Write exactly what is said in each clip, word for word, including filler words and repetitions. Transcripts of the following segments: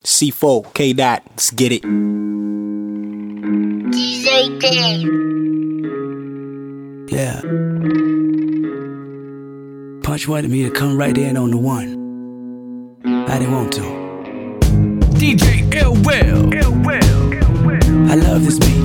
C four, K Dot, let's get it. D J Dan. Yeah. Punch wanted me to come right in on the one. I didn't want to. D J Ill Will. I love this beat.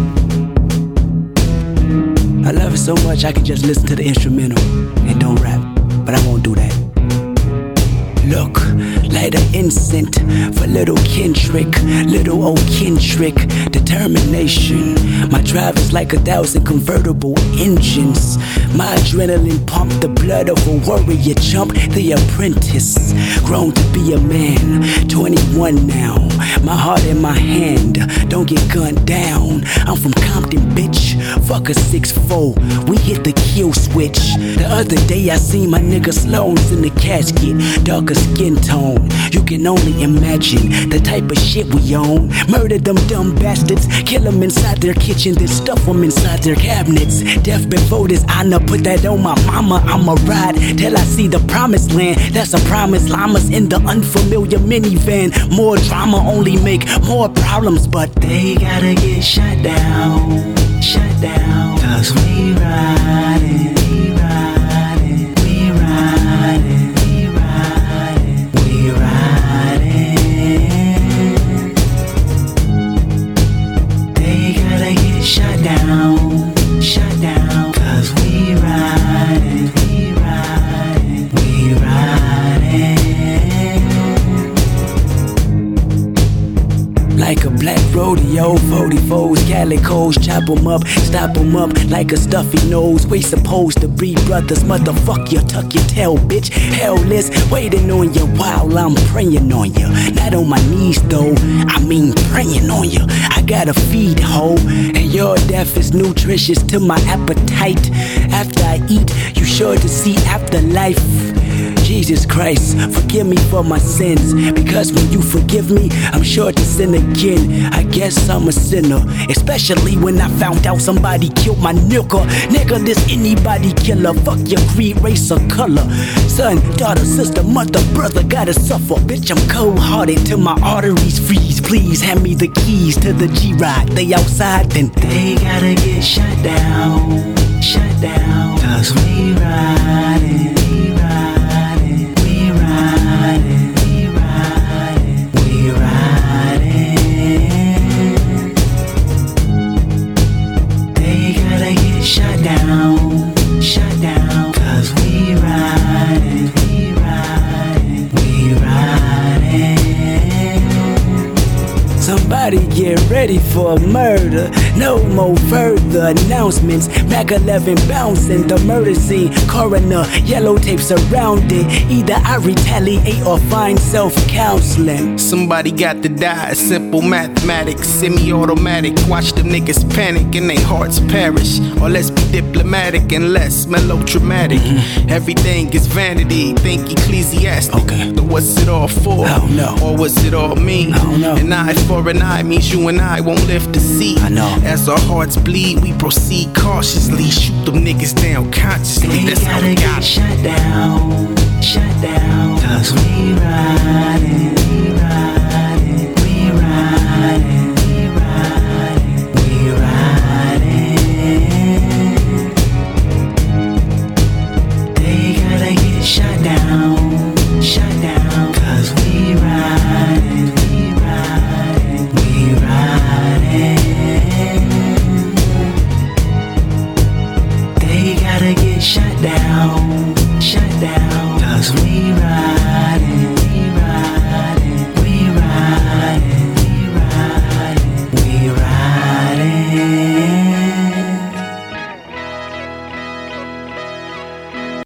I love it so much I can just listen to the instrumental and don't rap, but I won't do that. Look, light an incense for little Kendrick, little old Kendrick. Determination, my drive is like a thousand convertible engines. My adrenaline pump the blood of a warrior chump, the apprentice, grown to be a man, twenty-one now, my heart in my hand, don't get gunned down. I'm from Compton, bitch, fuck a six four, we hit the kill switch. The other day I seen my nigga Sloan's in the casket, darker skin tone, you can only imagine the type of shit we own. Murder them dumb bastards, kill them inside their kitchen, then stuff them inside their cabinets. Death before this honor, put that on my mama, I'ma ride till I see the promised land. That's a promise, llamas in the unfamiliar minivan. More drama only make more problems, but they gotta get shut down, shut down. Cause we riding, we riding, we riding, we riding, we riding. They gotta get shut down, shut down. Cause we riding, we riding, we riding. Like a black rodeo, forty-fours, calicos, chop 'em up, stop 'em up like a stuffy nose. We supposed to be brothers, motherfuck you, tuck your tail, bitch. Hellless, waiting on you while I'm praying on you. Not on my knees though, I mean praying on you. I gotta feed, ho, and your death is nutritious to my appetite. After I eat, you sure to see afterlife. Jesus Christ, forgive me for my sins, because when you forgive me, I'm sure to sin again. I guess I'm a sinner, especially when I found out somebody killed my nigga. Nigga, this anybody killer, fuck your creed, race or color. Son, daughter, sister, mother, brother, gotta suffer. Bitch, I'm cold-hearted till my arteries freeze. Please hand me the keys to the G-Ride. They outside, then they gotta get shut down, shut down. Cause we riding, we riding. Shut down, shut down. Cause we riding, we riding, we riding. Somebody get ready for a murder. No more further announcements. Mac eleven bouncing the murder scene. Coroner, yellow tape surrounded. Either I retaliate or find self-counseling. Somebody got to die, simple mathematics, semi-automatic. Watch them niggas panic and their hearts perish. Or let's be diplomatic and less melodramatic. Mm-hmm. Everything is vanity, think ecclesiastic. Okay. So what's it all for? I don't know. Or was it all me? I don't know. An eye for an eye means you and I won't live to see. I know. As our hearts bleed, we proceed cautiously. Shoot them niggas down consciously. They That's how gotta we get got it. shut down, shut down. Cause we riding.